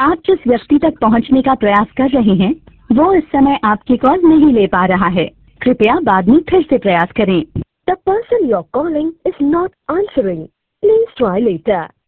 आप जिस व्यक्ति तक पहुंचने का प्रयास कर रहे हैं वो इस समय आपकी कॉल नहीं ले पा रहा है। कृपया बाद में फिर से प्रयास करें। The person you're calling is not answering. Please try later.